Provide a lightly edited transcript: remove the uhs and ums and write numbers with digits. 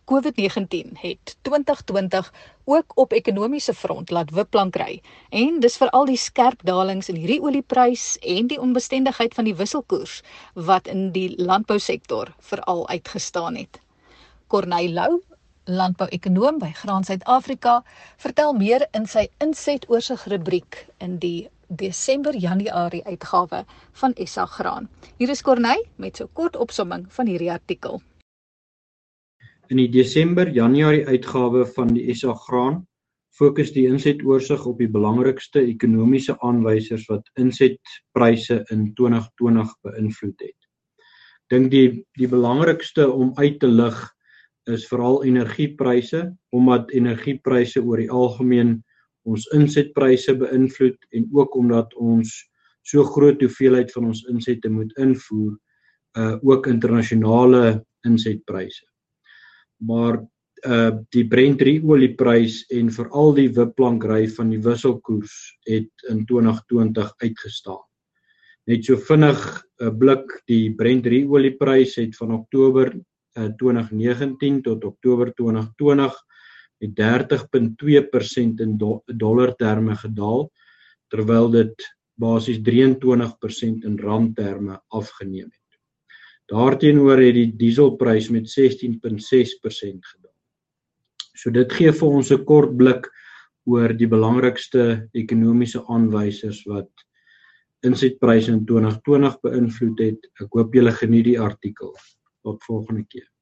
COVID-19 het 2020 ook op ekonomiese front laat wipplank ry en dis veral die skerp dalings in die olieprys en die onbestendigheid van die wisselkoers wat in die landbousektor veral uitgestaan het. Corneille Lou, landbouekonoom by Graan Suid-Afrika, vertel meer in sy insetoorsig rubriek in die Desember-Januarie uitgawe van SA Graan. Hier is Corneille met so kort opsomming van hierdie artikel. In die Desember-Januarie uitgawe van die SA Graan fokus die insetoorsig op die belangrikste ekonomiese aanwysers wat insetpryse in 2020 beïnvloed het. Ek dink die belangrikste om uit te lig is veral energiepryse, omdat energiepryse oor die algemeen ons insetpryse beïnvloed en ook omdat ons so groot hoeveelheid van ons insette moet invoer, ook internasionale insetpryse. Maar die Brent olieprys en veral die wipplankry van die wisselkoers het in 2020 uitgestaan. Net so vinnig 'n blik, die Brent olieprys het van Oktober 2019 tot Oktober 2020 met 30,2% in dollarterme gedaal, terwyl dit basies 23% in randterme afgeneem het. Daarteenoor het die dieselprys met 16,6% gedaal. So dit gee vir ons 'n kort blik oor die belangrikste ekonomiese aanwysers wat insetpryse in 2020 beïnvloed het. Ek hoop julle geniet die artikel. Tot volgende keer.